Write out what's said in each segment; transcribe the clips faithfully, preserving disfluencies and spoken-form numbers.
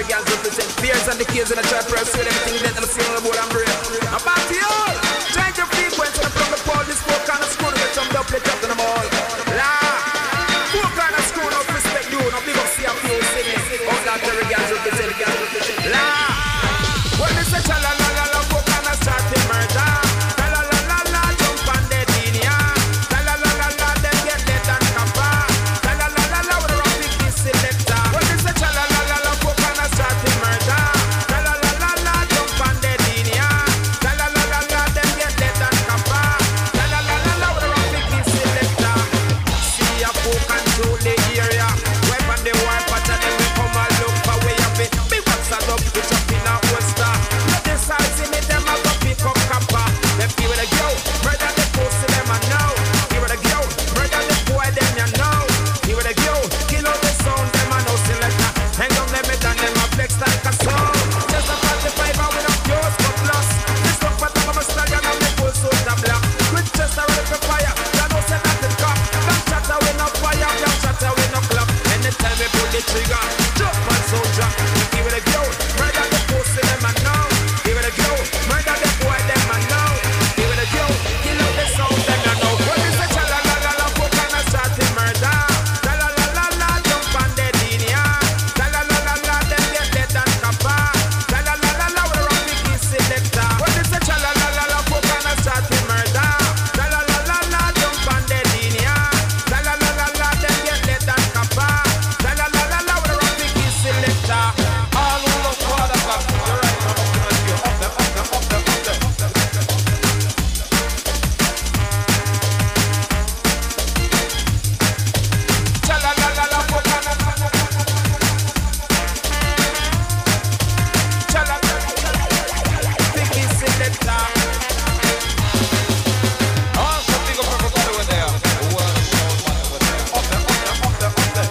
girls represent fears and the kids in the trap pursue everything that I'm seeing on the board and brain. I'm back to you. Change your frequency from the pole. This four kind of screw to get some double play up in the mall. La. Four kind of screw, no respect you. No big up see a few singing. Oh, that the girls represent girls represent. La. When they say cha la la la la, four kind of start to murder. La la la la la, jump on the linia. La la la la la, them get dead and kappa. La la la la la, with a rock big selector. When they say cha la la la la, four kind of start to murder. La la la la la, jump on the linia. La la la la la, them get dead and kappa. La la la la la, with a rock big selector. See a four control the area. Weapon the war pattern, them we come and look for way of it. Big what's a love, which up in a holster. Nothing size in it, them a go pick up kappa. Them feel with a go, murder the pussy, them a know. Feel with a go, murder the boy, them you know. Feel with a go, kill out the sound, them a no selector. Hang on them it and them a flex like a sound. Just a forty-five and with a pure but lost. This one for them of a stallion and the full suit of black. With just a ready for fire, you know say that it cop. Black shatter with no fire, black shatter with no clap. Anytime we pull the trigger, jump on soldier. Feel with a go, murder the pussy, them a know. Feel with a go, murder the boy, them a know. Feel with a go, kill out the sound, them you know. What is the cha la la la la, four kind of start to murder. La la la la la, jump on the linia. La la la la la, them get dead and kappa. La la la la la, with a rock big selector. What is the cha la la la la, four kind of start to murder. La la la la la, jump on the linia. La la la la la, them get dead and kappa. La la la la la, with a rock big selector. All who love water cup, you're right, I'm up to you. Up them, up them, up them, up them, up them. Cha la la la la, four kind of. Cha la la la la, big selector. Oh, some big up everybody over there. The world is so one over there. Up them, up them, up them, up them.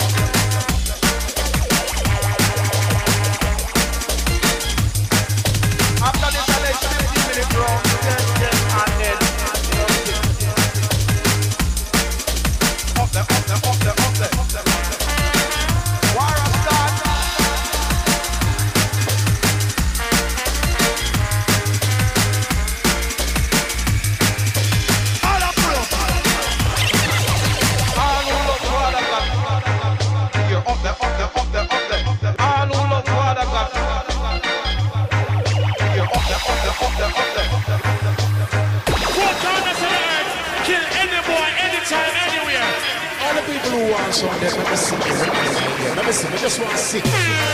After this, I let fifteen minutes round, yes, yes, and then up them, up them, up them, up them, up them. War a start. All up, all up. All who love water got. Here, up them, up them, up them, up them. All who love water got. Here, up them, up them, up them, up them. Four corners of the earth, kill any boy, anytime, anywhere. All the people who want some, let me see. Let me see, I just want to see.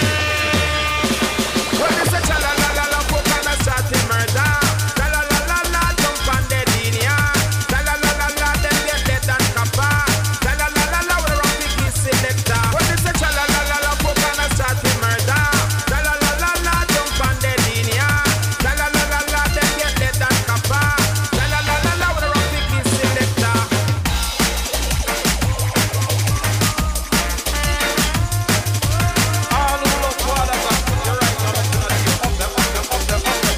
What is the cha la la la la, four kind of start to murder. La la la la la, jump on the linia. La la la la la, them get dead and kappa. La la la la la, with a rock big selector. What is the cha la la la la, four kind of start to murder. La la la la la, jump on the linia. La la la la la, them get dead and kappa. La la la la la, with a rock big selector. All who love water got. You're right, I'm up to you. Up them, up them, up them, up them.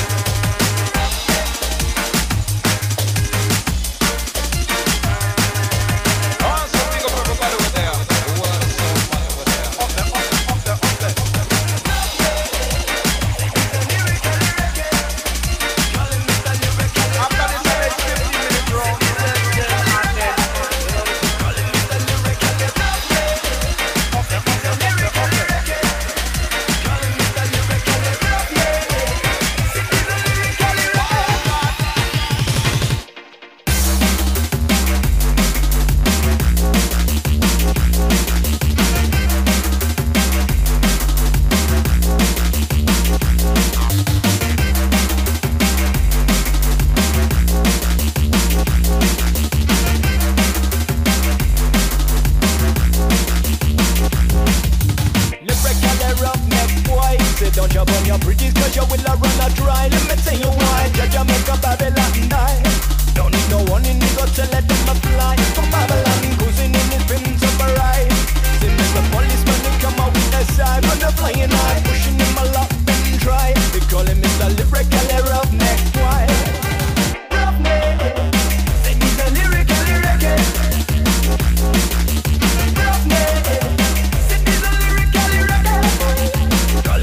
Oh, some big up everybody over there. The world is so one over there. Up them, up them, up them, up them. After this, I let fifteen minutes round, yes, yes, and then up them, up them, up them, up them. Lyrically roughneck boy, say don't you burn your bridges 'cause you will a run a dry. Let me tell you why, Judge make a Babylon die. Don't need no one in the gut to let them a fly. From Babylon, cruising in his Prince of a ride. See Mister Policeman, they come out with their side. When they're flying high, pushing him a lot and try. They call him Mister Lyrically roughneck boy. Roughneck, say he's a lyrically rugged. Roughneck, say he's a lyrically rugged.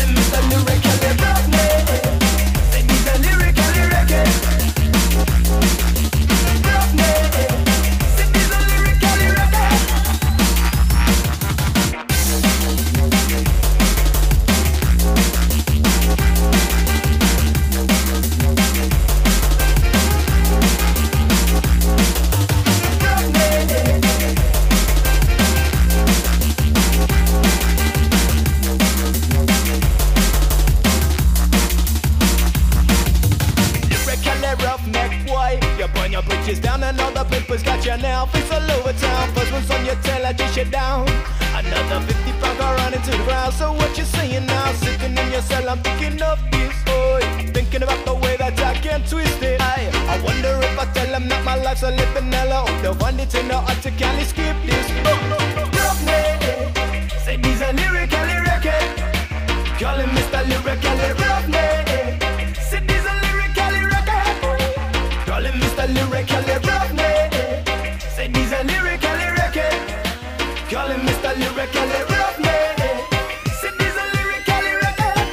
Another fifty pound got run into the ground. So what you saying now? Sitting in your cell, I'm thinking of this. Oh, thinking about the way that I can twist it. I, I wonder if I tell them that my life's a living hell. I hope they'll find it in the art to can skip this. Roughly, say these are lyrically record. Call him Mister Lyrically Roughly. Say these are lyrically record. Call him Mister Lyrically Roughly. Say these are lyrically record. Call him Mister Lyrically Roughly. Say these are lyrically record.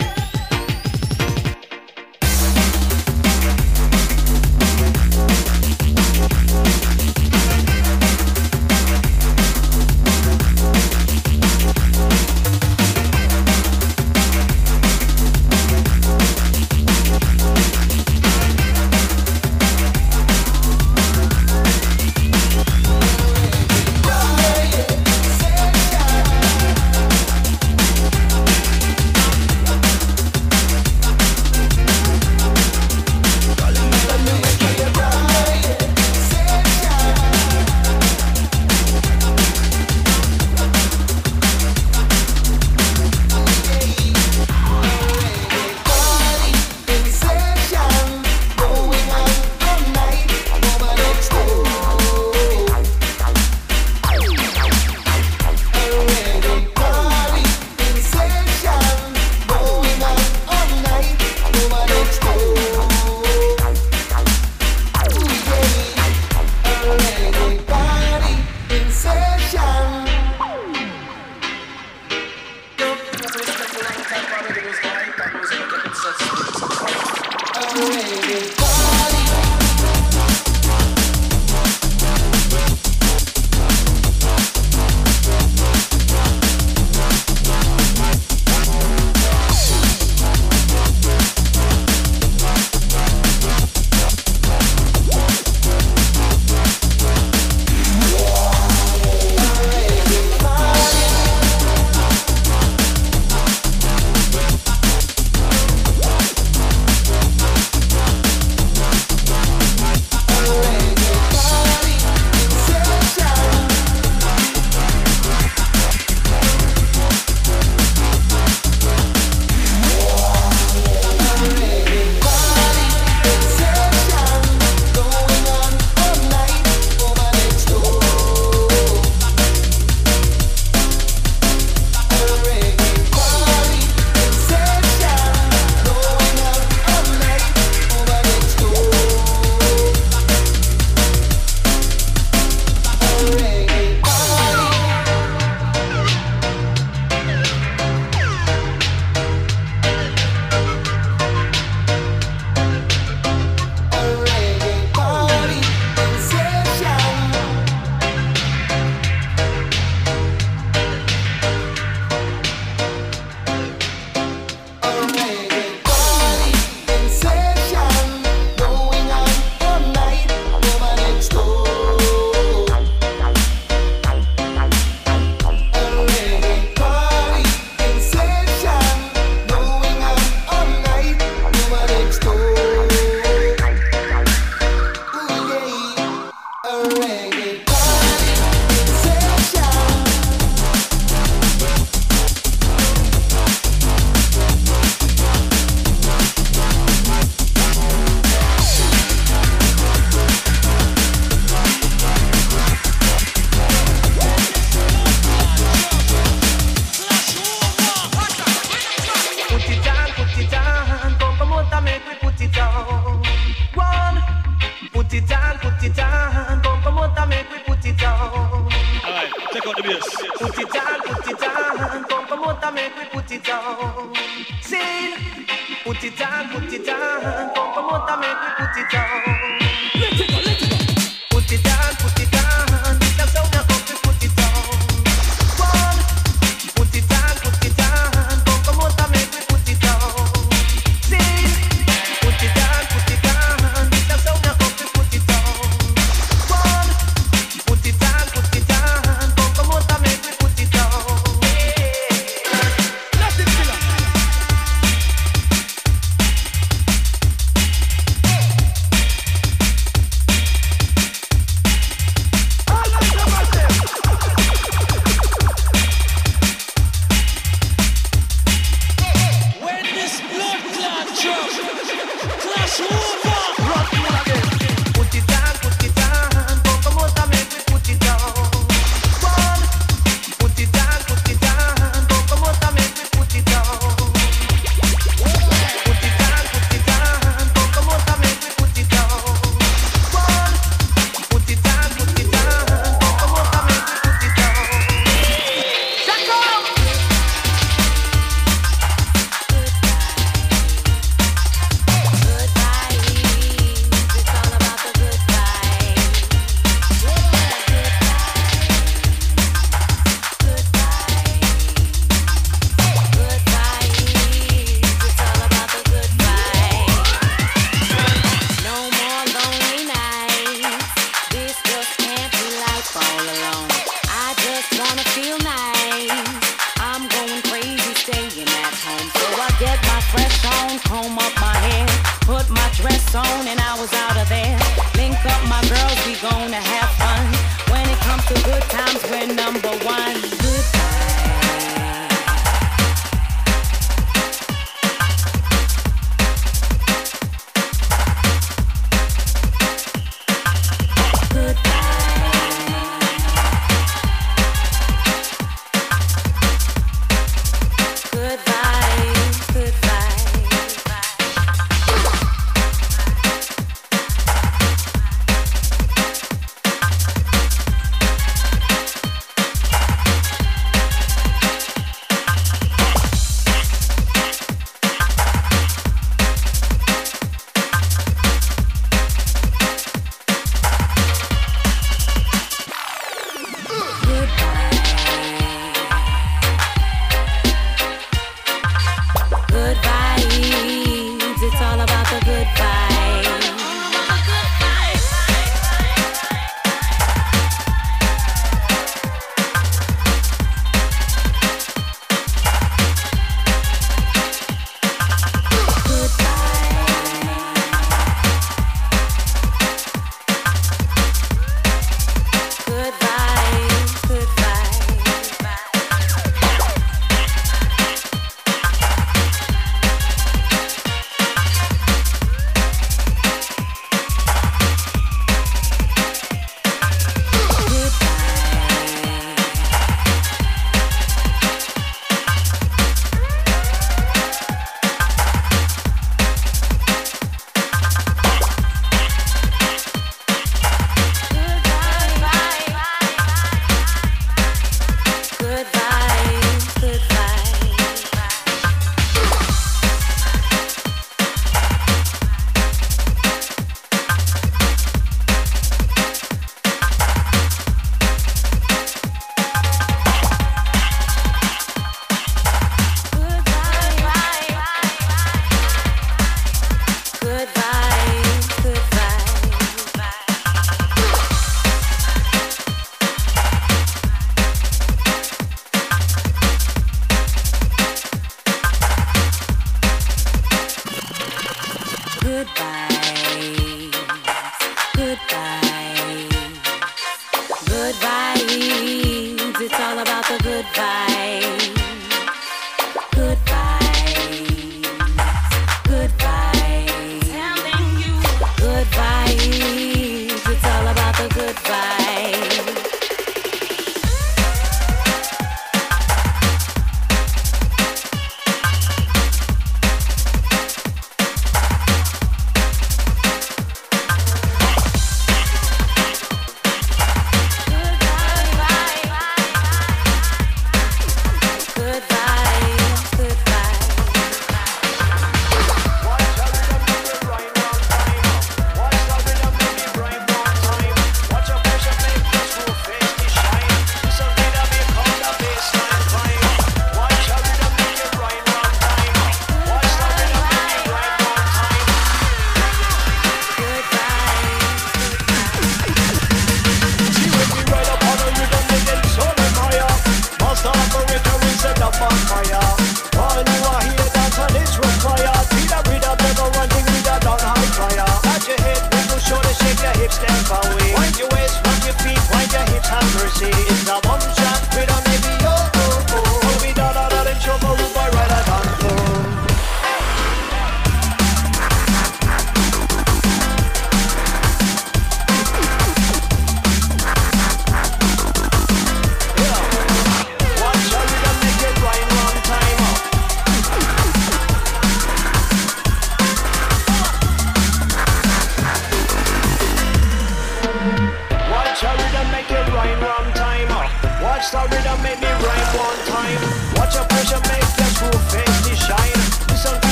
troubles out of there. Link up my girls, we gonna have fun. When it comes to good times, we're number one. Good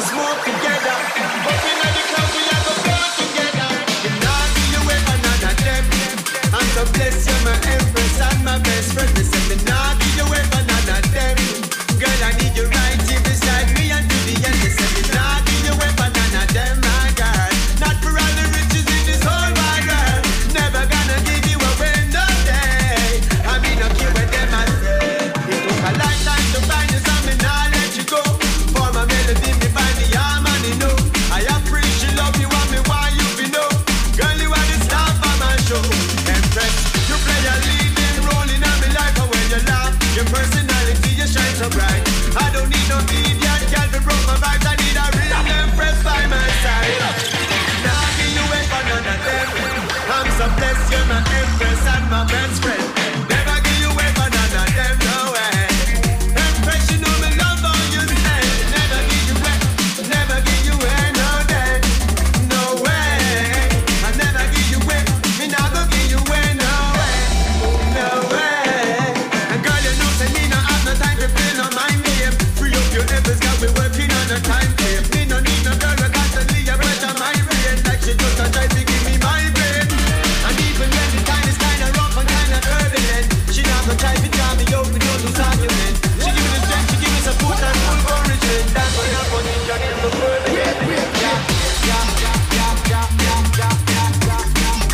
smoke together. But we know the clouds, we have to blow together. You know, give you weapon none of them. I'm so blessed, you're my empress and my best friend. They say, me nah give you weapon none of them. Girl, I need you right here beside me and to the end. They say, me nah give you weapon none of them, my girl. Not for all the riches in this whole wide world. Never gonna give you away no day. I mean, no care where them I say. It took a lifetime to find you, so me nah let you go. For my melody, me find the harmony, no. I appreciate love you and me why you be know. Girl, you are the star for my show. Empress, you play a leading role in my life, and when you laugh, your personality you shine so bright. I don't need no idiot girl to broke my vibes. I need a real empress by my side. Now give you away for none of them. I'm so blessed, you're my empress and my best friend. Never give you away for none of them, no way. Empress, you know me love all you say. Never give you away, never give you away, no day, no way. I never give you away, me not go give you away, no way, no way. And girl, you know say me not have no time to play no mind game. Free up your efforts, got me working on a time frame. Me no need no girl, I constantly a pressure my brain. Like she just a try to give me my brain. And even when the time is kinda rough and kinda turbulent, she not gonna try to tell me out, me don't lose argument. She give me the strength, she give me support and full encouragement. That's what I'm on in the world again. Yeah, yeah, yeah, yeah, yeah, yeah, yeah, yeah, yeah.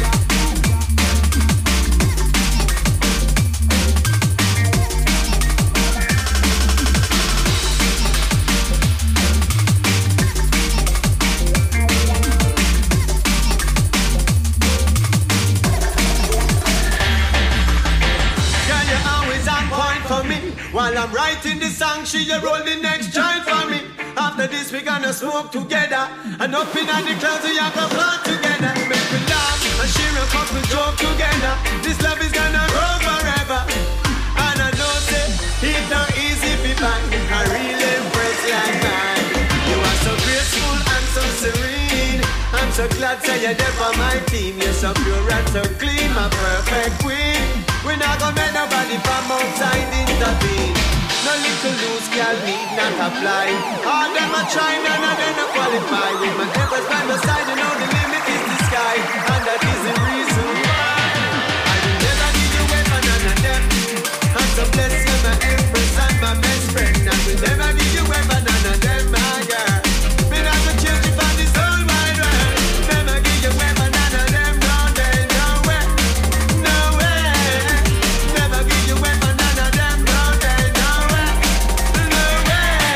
Girl, you're always on point for me. While I'm writing the song, she a roll the next joint for me. After this, we gonna smoke together. And up in the clouds, we have a plan together. Make we laugh and share a couple joke together. This love is gonna grow forever. And I know say it's not easy to find a real empress like mine. You are so graceful and so serene. I'm so glad say you're there for my team. You're so pure and so clean, my perfect queen. We're not gonna make nobody from outside intervene. No little loose girl need not apply. All them a try, none of them a qualify. With my efforts by my side, you know the limit is the sky. And that is the reason why I will never give you away for none of them. I'm so blessed, you're my empress and my best friend. I will never give you away for none of them, my girl. Me not gonna change you for this whole wide world. Never give you away for none of them, no day, no way, no way. Never give you away for none of them, no day, no way, no way.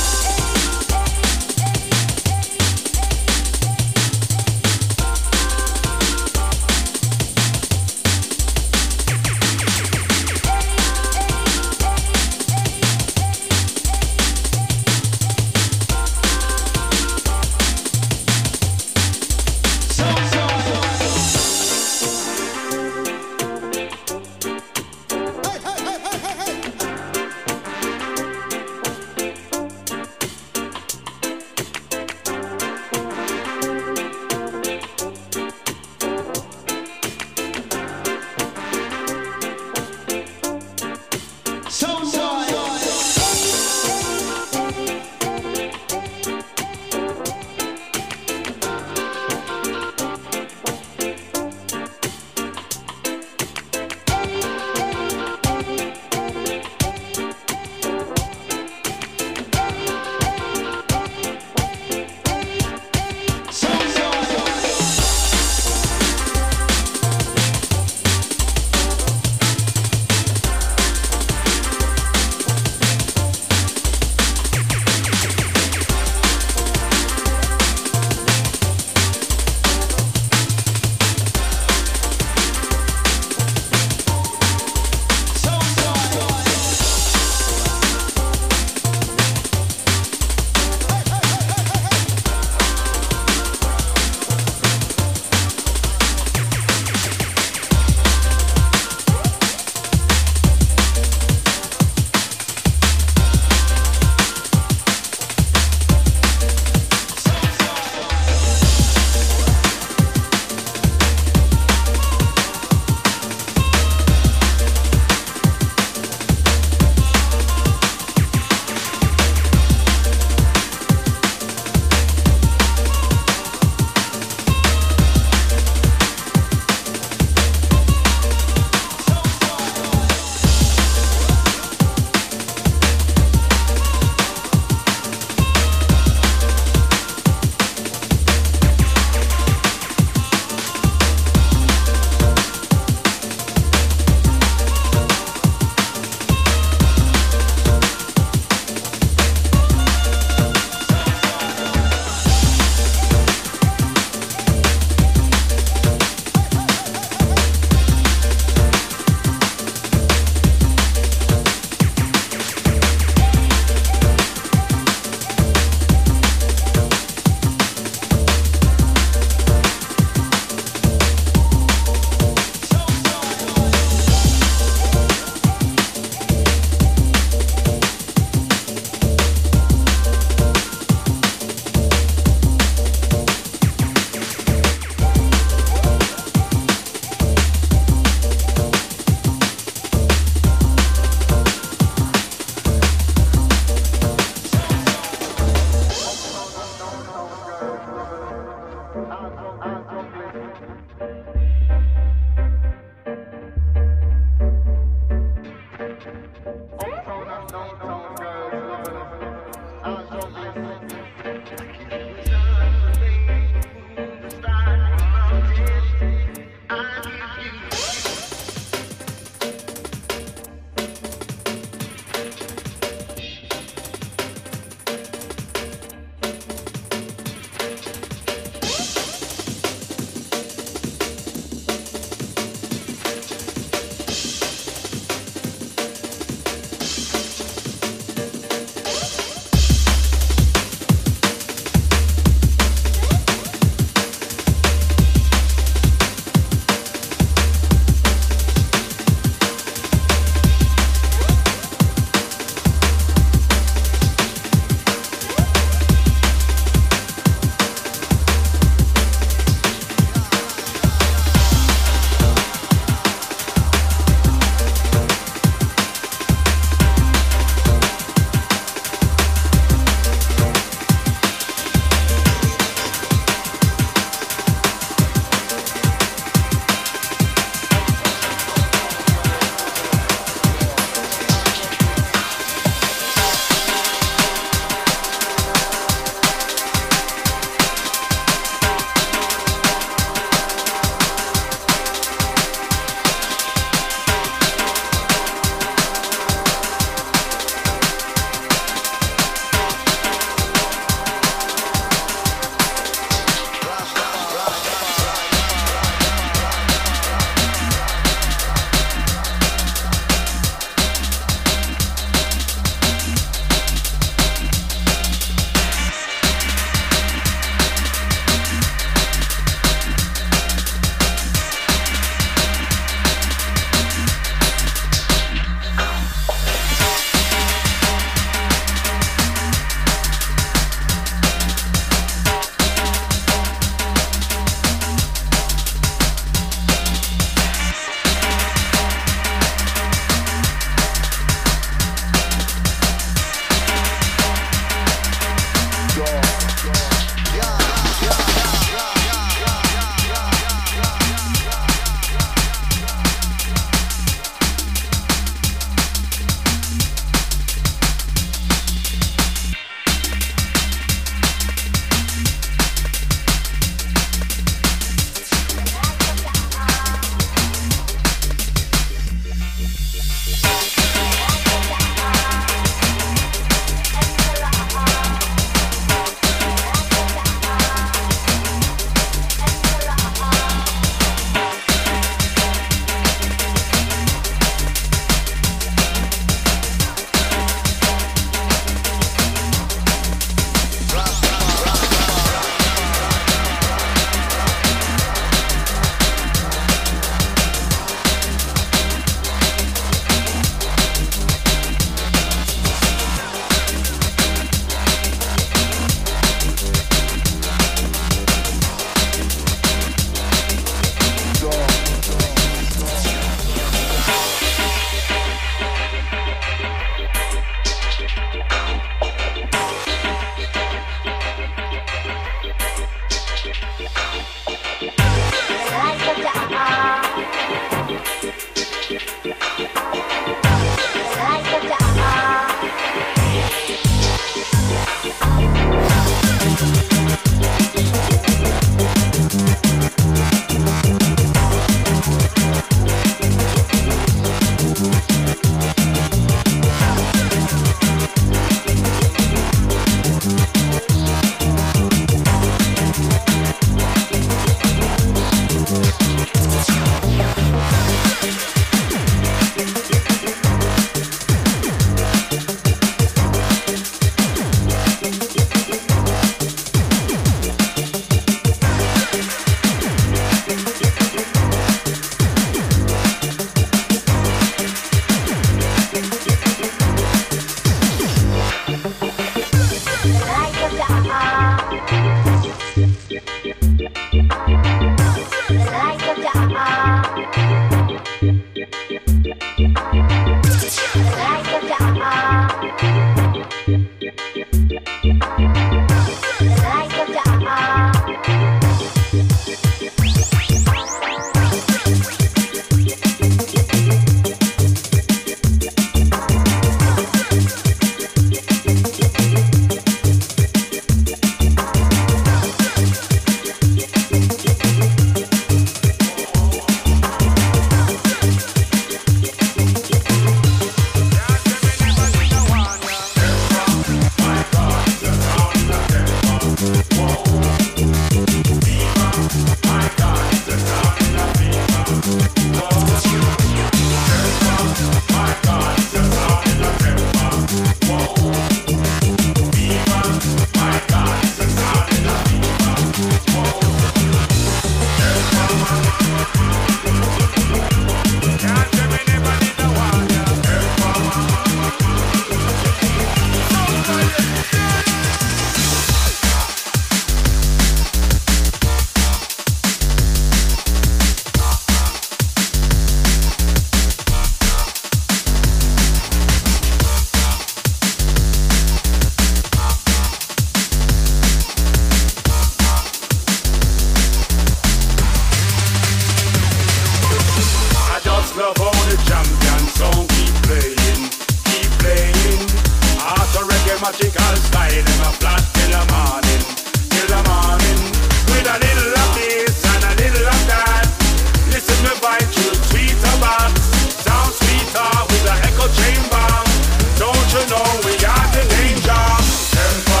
magical style. Them a flash till the morning, till the morning. With a little of this and a little of that. Listen me vibe to sweeter box. Sound sweeter with a echo chamber. Don't you know we are the danger? Temper.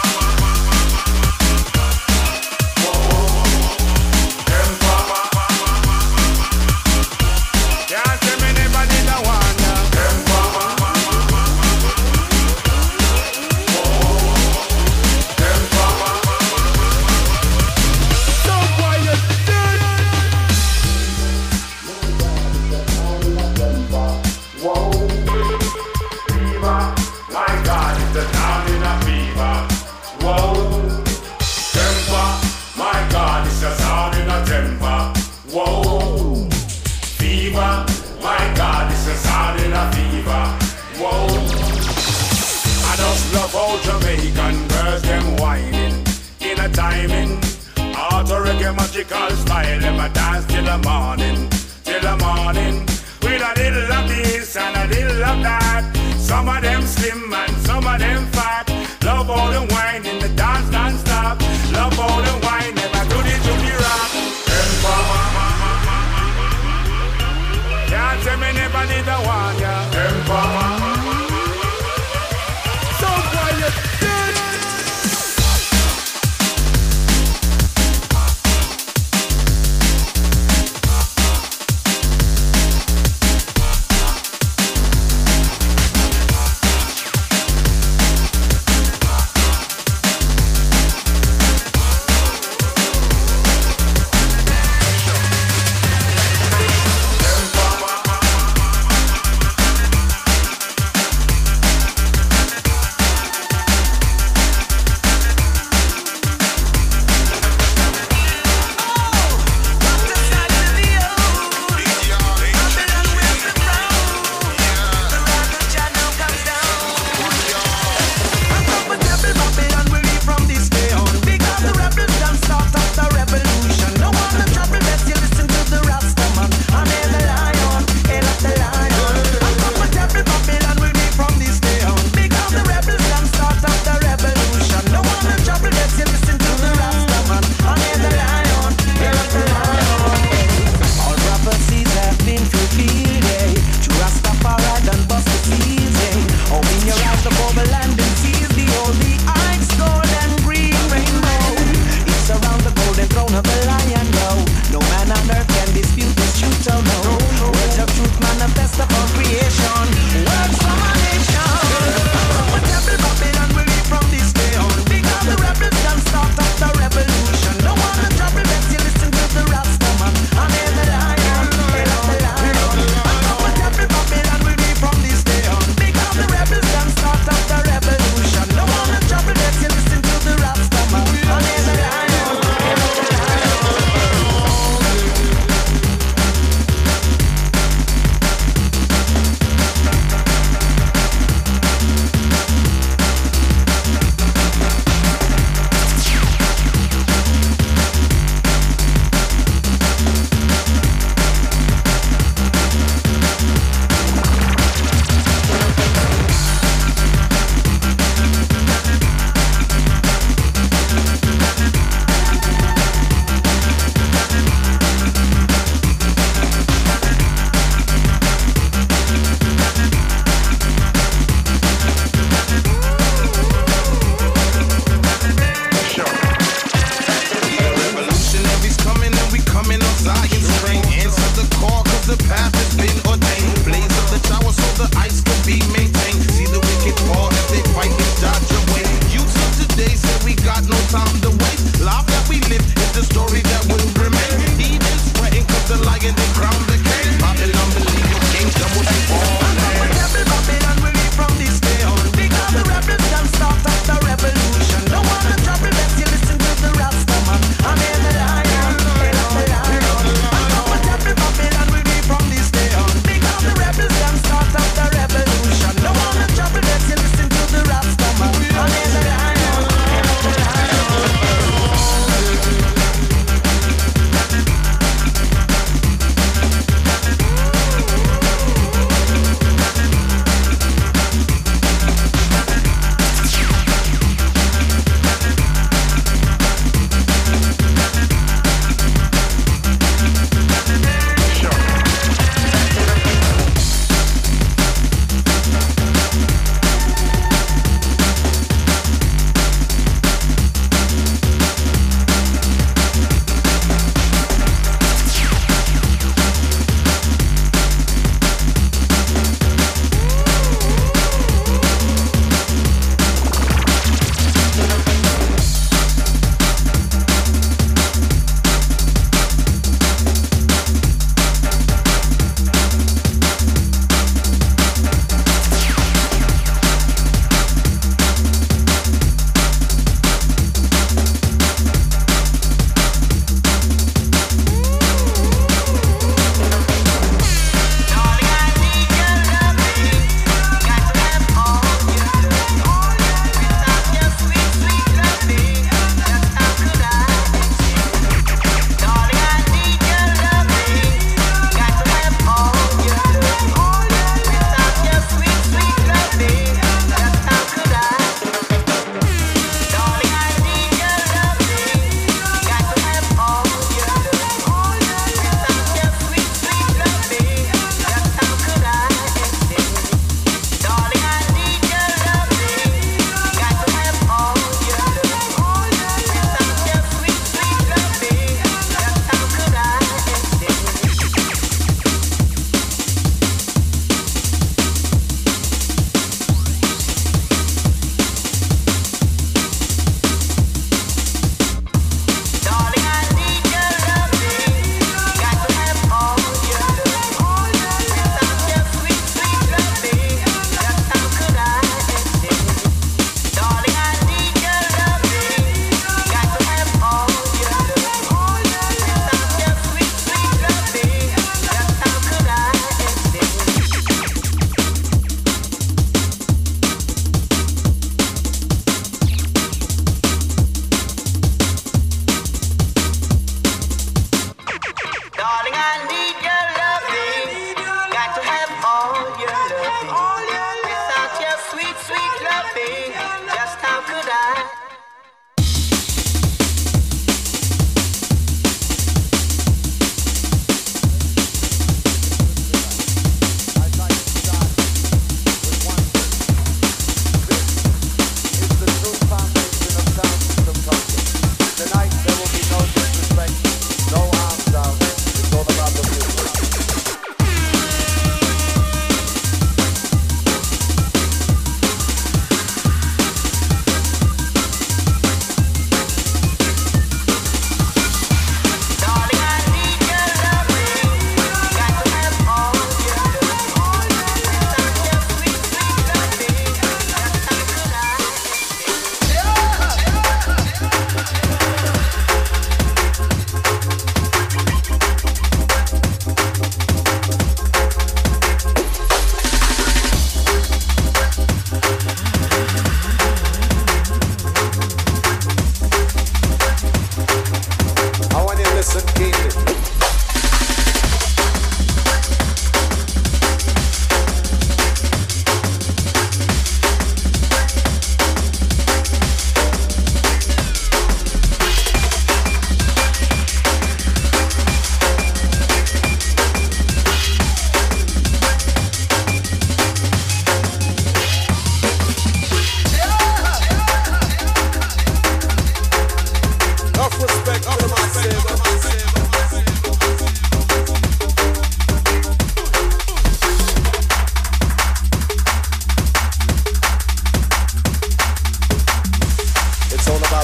Jamaican girls, them whining in a timing. Auto reggae magical style. Them a dance till the morning, till the morning. With a little of this and a little of that. Some of them slim and some of them fat. Love all the wine in the dance non-stop. Love all the wine, never do it to the rock. Can't tell me never need a one, yeah. Temper.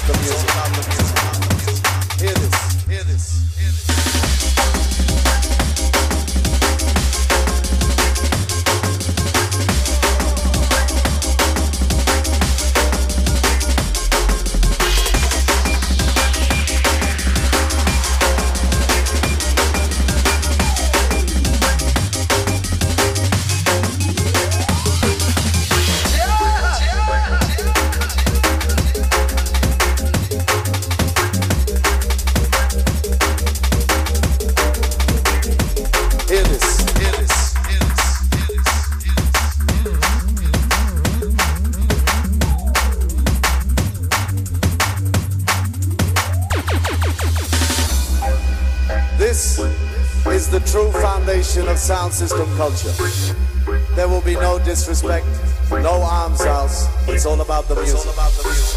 about the music. Hear this, hear this, hear this. Of sound system culture. There will be no disrespect, no arms house. It's all about the music. It's all about the music.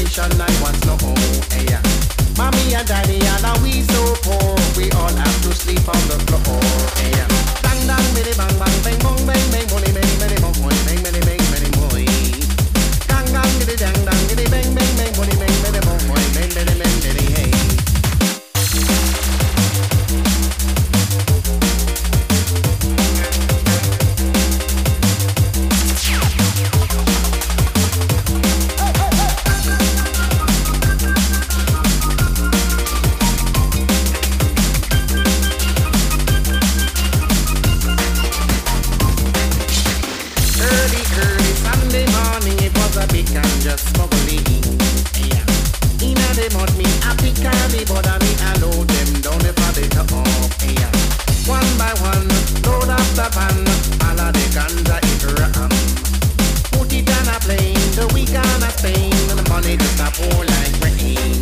station I want no more. Hey, mommy and daddy and now we so poor, we all have to sleep on the floor. Hey, bang bang bitty bang bang bang bang bang bang money many many more money bang many bang many more. Gang gang bitty dang dang bitty bang bang bang money bang many more money bang many many many hey. Just smuggling, yeah. Inna the mud me happy candy, but I me I know them down the body to up, yeah. One by one, load up the van, all of the ganja it ram. Put it on a plane, the week on a Spain, and the money just a pour like rain.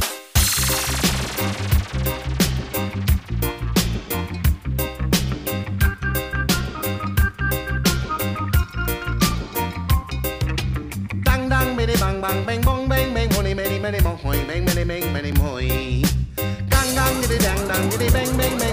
Bang bang bang bang bang bang money many many more bang many bang many more gang gang giddy dang dang giddy bang bang